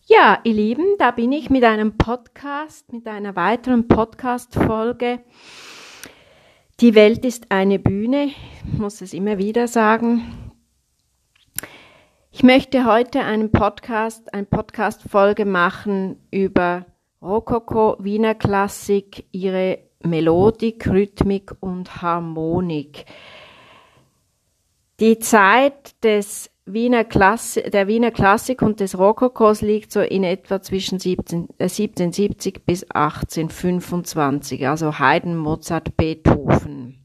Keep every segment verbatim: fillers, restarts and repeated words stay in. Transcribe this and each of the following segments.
Ja, ihr Lieben, da bin ich mit einem Podcast, mit einer weiteren Podcast-Folge. Die Welt ist eine Bühne, ich muss es immer wieder sagen. Ich möchte heute einen Podcast, eine Podcast-Folge machen über Rokoko, Wiener Klassik, ihre Melodik, Rhythmik und Harmonik. Die Zeit des Wiener Klassik, der Wiener Klassik und des Rokokos liegt so in etwa zwischen siebzehnhundertsiebzig bis achtzehnhundertfünfundzwanzig, also Haydn, Mozart, Beethoven.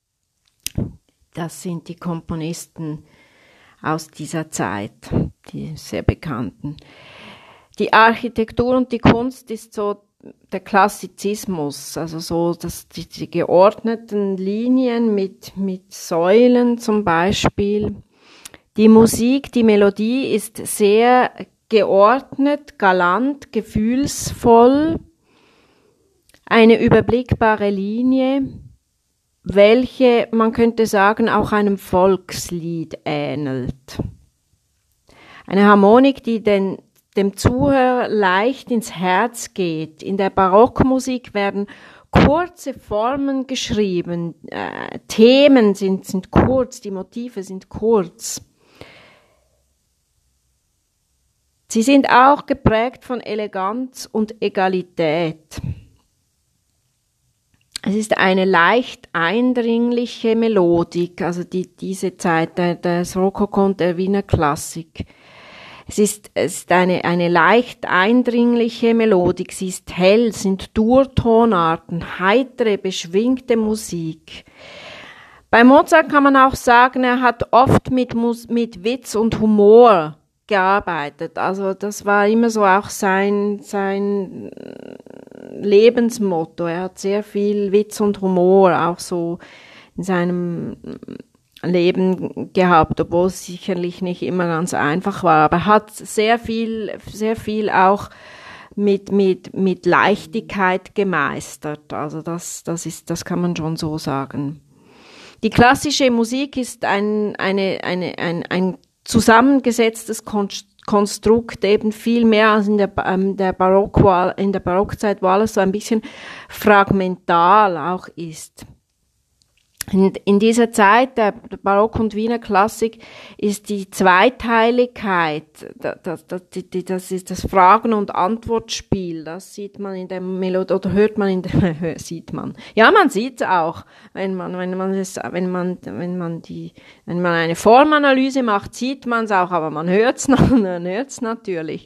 Das sind die Komponisten aus dieser Zeit, die sehr bekannten. Die Architektur und die Kunst ist so der Klassizismus, also so dass die, die geordneten Linien mit, mit Säulen zum Beispiel. Die Musik, die Melodie ist sehr geordnet, galant, gefühlsvoll, eine überblickbare Linie, welche, man könnte sagen, auch einem Volkslied ähnelt. Eine Harmonik, die den, dem Zuhörer leicht ins Herz geht. In der Barockmusik werden kurze Formen geschrieben, äh, Themen sind, sind kurz, die Motive sind kurz. Sie sind auch geprägt von Eleganz und Egalität. Es ist eine leicht eindringliche Melodik, also die, diese Zeit der, des Rokoko und der Wiener Klassik. Es ist, es ist eine, eine leicht eindringliche Melodik, sie ist hell, sind Durtonarten, heitere, beschwingte Musik. Bei Mozart kann man auch sagen, er hat oft mit, Mus- mit Witz und Humor gearbeitet. Also das war immer so auch sein, sein Lebensmotto. Er hat sehr viel Witz und Humor auch so in seinem Leben gehabt, obwohl es sicherlich nicht immer ganz einfach war. Aber er hat sehr viel, sehr viel auch mit, mit, mit Leichtigkeit gemeistert. Also das, das ist, das kann man schon so sagen. Die klassische Musik ist ein, eine, eine, ein, ein zusammengesetztes Konstrukt, eben viel mehr als in der, ähm, der Barock, in der Barockzeit, wo alles so ein bisschen fragmental auch ist. In, in dieser Zeit der Barock- und Wiener Klassik ist die Zweiteiligkeit, das, das, das ist das Fragen- und Antwortspiel, das sieht man in der Melodie, oder hört man in der, sieht man. Ja, man sieht es auch, wenn man, wenn man es, wenn man, wenn man die, wenn man eine Formanalyse macht, sieht man es auch, aber man hört es man hört's natürlich.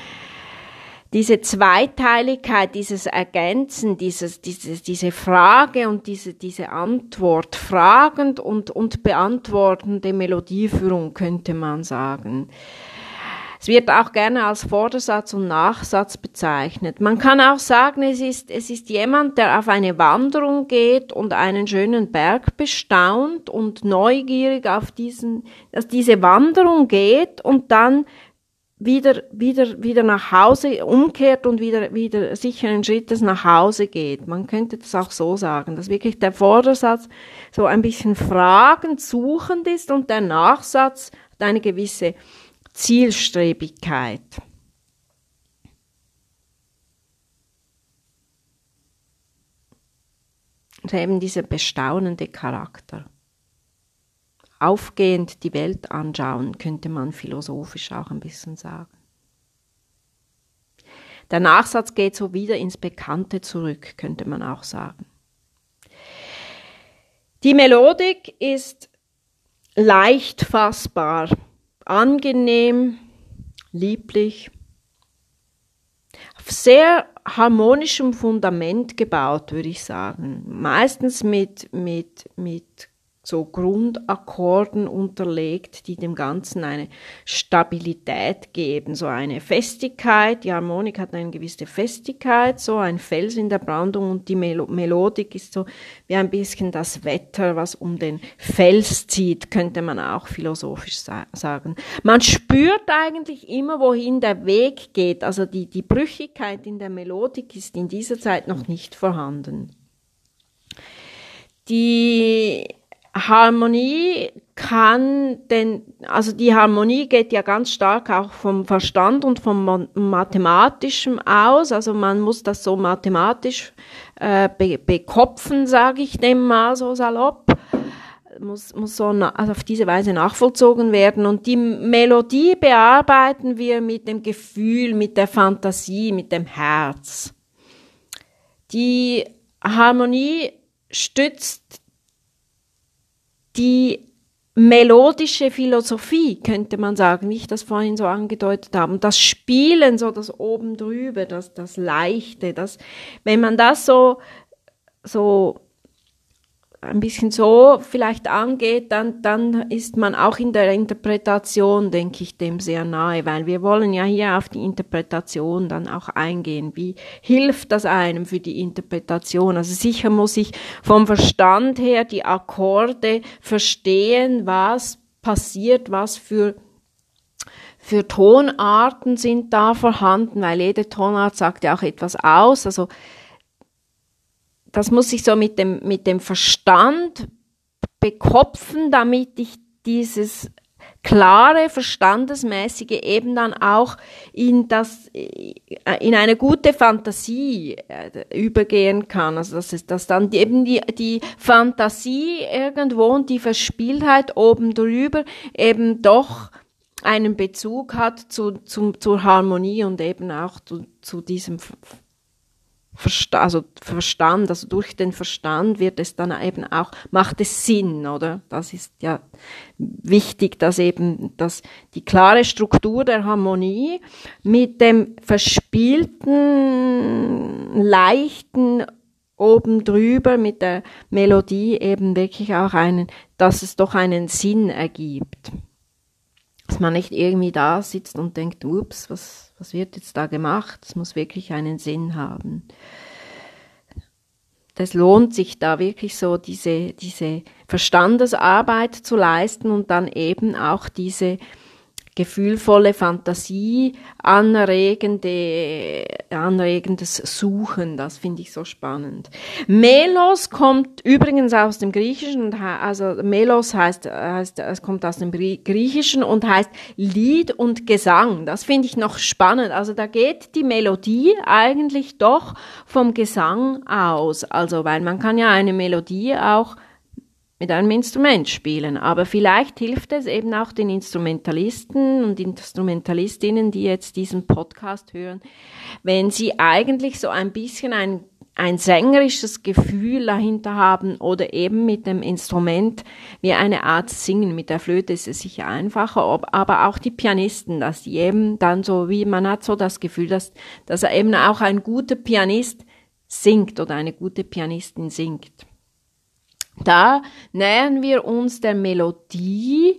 Diese Zweiteiligkeit, dieses Ergänzen, dieses, dieses, diese Frage und diese, diese Antwort, fragend und, und beantwortende Melodieführung, könnte man sagen. Es wird auch gerne als Vordersatz und Nachsatz bezeichnet. Man kann auch sagen, es ist, es ist jemand, der auf eine Wanderung geht und einen schönen Berg bestaunt und neugierig auf diesen, dass diese Wanderung geht und dann wieder, wieder, wieder nach Hause umkehrt und wieder, wieder sicheren Schrittes nach Hause geht. Man könnte das auch so sagen, dass wirklich der Vordersatz so ein bisschen fragend, suchend ist und der Nachsatz hat eine gewisse Zielstrebigkeit. Und eben dieser bestaunende Charakter. Aufgehend die Welt anschauen, könnte man philosophisch auch ein bisschen sagen. Der Nachsatz geht so wieder ins Bekannte zurück, könnte man auch sagen. Die Melodik ist leicht fassbar, angenehm, lieblich, auf sehr harmonischem Fundament gebaut, würde ich sagen. Meistens mit, mit, mit so Grundakkorden unterlegt, die dem Ganzen eine Stabilität geben, so eine Festigkeit. Die Harmonik hat eine gewisse Festigkeit, so ein Fels in der Brandung, und die Melo- Melodik ist so wie ein bisschen das Wetter, was um den Fels zieht, könnte man auch philosophisch sa- sagen. Man spürt eigentlich immer, wohin der Weg geht, also die, die Brüchigkeit in der Melodik ist in dieser Zeit noch nicht vorhanden. Die Harmonie kann denn, also die Harmonie geht ja ganz stark auch vom Verstand und vom Mathematischen aus, also man muss das so mathematisch äh, be bekopfen, sage ich dem mal so salopp, muss, muss so na, also auf diese Weise nachvollzogen werden und die Melodie bearbeiten wir mit dem Gefühl, mit der Fantasie, mit dem Herz. Die Harmonie stützt die melodische Philosophie, könnte man sagen, wie ich das vorhin so angedeutet habe. Und das Spielen, so das oben drüber, das, das Leichte, das, wenn man das so, so ein bisschen so vielleicht angeht, dann, dann ist man auch in der Interpretation, denke ich, dem sehr nahe, weil wir wollen ja hier auf die Interpretation dann auch eingehen. Wie hilft das einem für die Interpretation? Also sicher muss ich vom Verstand her die Akkorde verstehen, was passiert, was für für Tonarten sind da vorhanden, weil jede Tonart sagt ja auch etwas aus, also das muss ich so mit dem, mit dem Verstand bekopfen, damit ich dieses klare, verstandesmäßige eben dann auch in das, in eine gute Fantasie übergehen kann. Also, dass es, dass dann eben die, die Fantasie irgendwo und die Verspieltheit oben drüber eben doch einen Bezug hat zu, zu, zur Harmonie und eben auch zu, zu diesem Verstand, also Verstand, also durch den Verstand wird es dann eben auch, macht es Sinn, oder? Das ist ja wichtig, dass eben, dass die klare Struktur der Harmonie mit dem verspielten, leichten oben drüber, mit der Melodie eben wirklich auch einen, dass es doch einen Sinn ergibt. Dass man nicht irgendwie da sitzt und denkt, ups, was, was wird jetzt da gemacht? Es muss wirklich einen Sinn haben. Das lohnt sich da wirklich so, diese, diese Verstandesarbeit zu leisten und dann eben auch diese gefühlvolle Fantasie, anregende, anregendes Suchen, das finde ich so spannend. Melos kommt übrigens aus dem Griechischen, also Melos heißt, heißt, es kommt aus dem Griechischen und heißt Lied und Gesang. Das finde ich noch spannend. Also da geht die Melodie eigentlich doch vom Gesang aus. Also, weil man kann ja eine Melodie auch mit einem Instrument spielen. Aber vielleicht hilft es eben auch den Instrumentalisten und Instrumentalistinnen, die jetzt diesen Podcast hören, wenn sie eigentlich so ein bisschen ein, ein sängerisches Gefühl dahinter haben oder eben mit dem Instrument wie eine Art Singen. Mit der Flöte ist es sicher einfacher, aber auch die Pianisten, dass die eben dann so, wie man hat so das Gefühl, dass, dass er eben auch ein guter Pianist singt oder eine gute Pianistin singt. Da nähern wir uns der Melodie,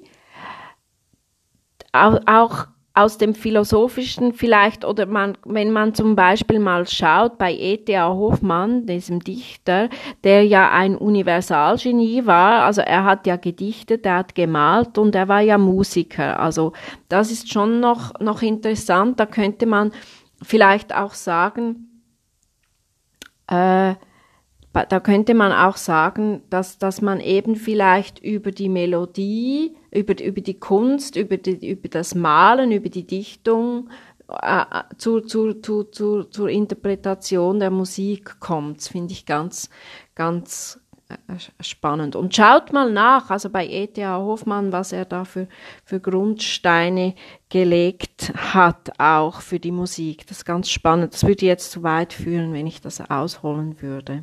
auch aus dem Philosophischen vielleicht, oder man, wenn man zum Beispiel mal schaut bei E T A Hoffmann, diesem Dichter, der ja ein Universalgenie war, also er hat ja gedichtet, er hat gemalt und er war ja Musiker. Also das ist schon noch, noch interessant, da könnte man vielleicht auch sagen, äh, Da könnte man auch sagen, dass, dass man eben vielleicht über die Melodie, über, über die Kunst, über, die, über das Malen, über die Dichtung äh, zu, zu, zu, zu, zur Interpretation der Musik kommt. Das finde ich ganz, ganz äh, spannend. Und schaut mal nach, also bei E T A Hoffmann, was er da für, für Grundsteine gelegt hat, auch für die Musik. Das ist ganz spannend. Das würde jetzt zu weit führen, wenn ich das ausholen würde.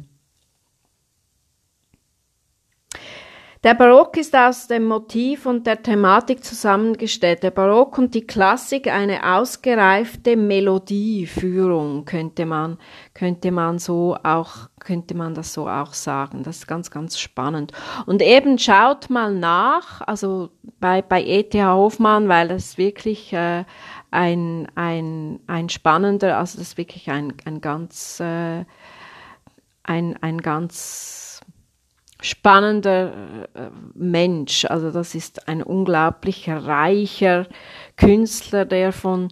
Der Barock ist aus dem Motiv und der Thematik zusammengestellt. Der Barock und die Klassik eine ausgereifte Melodieführung, könnte man, könnte man so auch, könnte man das so auch sagen. Das ist ganz, ganz spannend. Und eben schaut mal nach, also bei, bei E T H Hoffmann, weil das wirklich äh, ein, ein, ein spannender, also das ist wirklich ein, ein ganz, äh, ein, ein ganz spannender Mensch. Also das ist ein unglaublich reicher Künstler, der von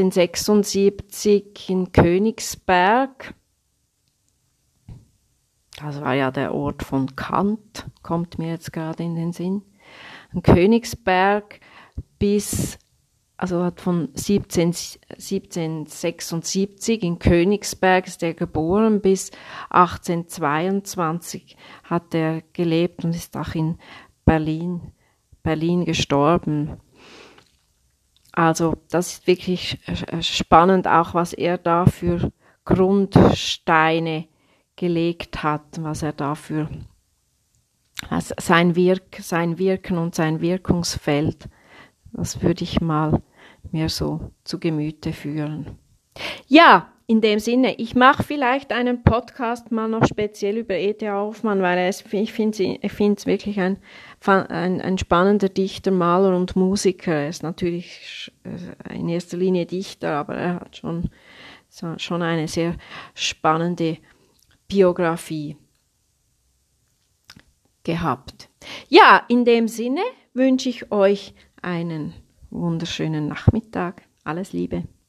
siebzehnhundertsechsundsiebzig in Königsberg Das war ja der Ort von Kant, kommt mir jetzt gerade in den Sinn. In Königsberg bis, also hat von siebzehnhundertsechsundsiebzig in Königsberg ist er geboren, bis achtzehnhundertzweiundzwanzig hat er gelebt und ist auch in Berlin, Berlin gestorben. Also das ist wirklich spannend, auch was er da für Grundsteine gelegt hat, was er dafür, also sein Wirk, sein Wirken und sein Wirkungsfeld, das würde ich mal mir so zu Gemüte führen. Ja, in dem Sinne, ich mache vielleicht einen Podcast mal noch speziell über E T Hoffmann, weil er ist, ich finde ich finde es wirklich ein, ein, ein spannender Dichter, Maler und Musiker. Er ist natürlich in erster Linie Dichter, aber er hat schon, schon eine sehr spannende Biografie gehabt. Ja, in dem Sinne wünsche ich euch einen wunderschönen Nachmittag. Alles Liebe.